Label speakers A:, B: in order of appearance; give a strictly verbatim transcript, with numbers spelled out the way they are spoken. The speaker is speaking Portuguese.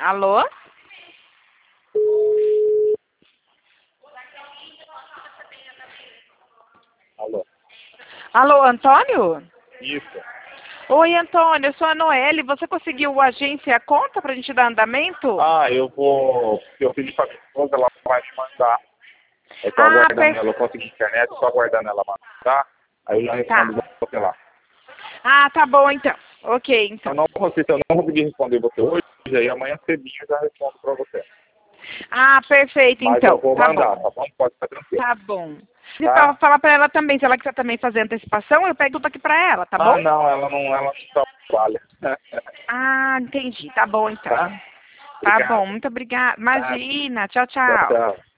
A: Alô?
B: Alô?
A: Alô, Antônio?
B: Isso.
A: Oi, Antônio, eu sou a Noelle. Você conseguiu agência a conta pra gente dar andamento?
B: Ah, eu vou... Eu pedi pra minha esposa, ela vai me mandar. Eu tô
A: Ah,
B: aguardando
A: per...
B: ela, eu consegui internet, tô aguardando ela mandar. Aí eu já respondo
A: Tá.
B: você lá.
A: Ah, tá bom então. Ok,
B: Eu
A: então.
B: não, se eu não conseguir responder você hoje, aí amanhã cedinho eu já respondo pra você.
A: Ah, perfeito
B: Mas eu
A: então.
B: vou
A: Tá
B: mandar,
A: bom.
B: tá bom? Pode ficar tranquilo.
A: Tá bom. Se
B: Tá?
A: fa- falar pra ela também, se ela quiser também fazer antecipação, eu pego tudo aqui pra ela, tá bom?
B: Ah, não, ela não, ela não trabalha.
A: Ah, entendi. Tá bom então.
B: Tá?
A: Tá bom,
B: Obrigado.
A: muito obrigada.
B: Tá?
A: Imagina. Tchau,
B: Tchau,
A: tchau.
B: tchau.